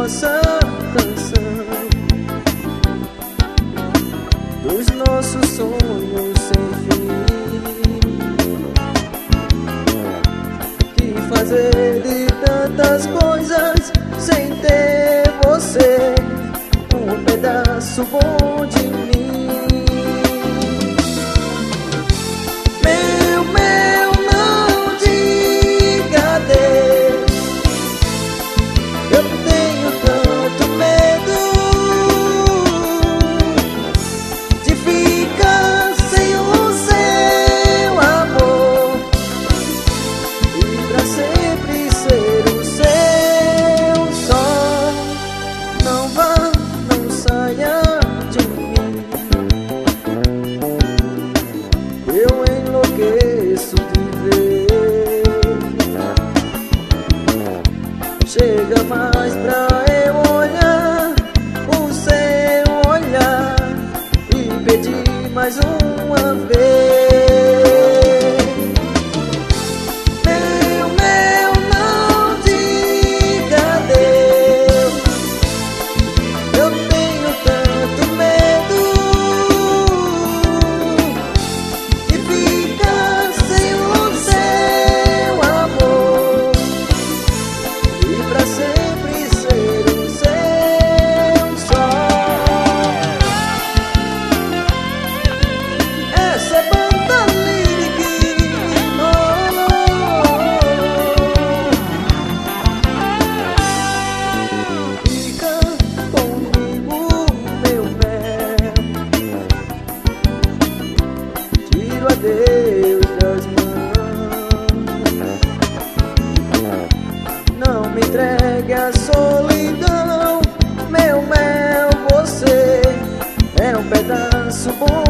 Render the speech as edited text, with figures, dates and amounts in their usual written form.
nossa canção, dos nossos sonhos sem fim. Que fazer de tantas coisas sem ter você, um pedaço bom de mim. Meu, não diga adeus. Eu tenho tanto medo de ficar sem o seu amor e pra sempre ser o seu só. Não vá, não saia de mim. Eu enlouqueço de ver. Chega mais pra eu olhar o seu olhar e pedir mais uma vez. Meu, não diga adeus. Eu tenho tanto medo de ficar sem o seu amor e pra sempre ser o seu só. Essa é Banda Lyric. Oh, fica comigo, meu mel. Tiro a Deus das mãos. Não me entregue a solidão, meu mel. Você é um pedaço bom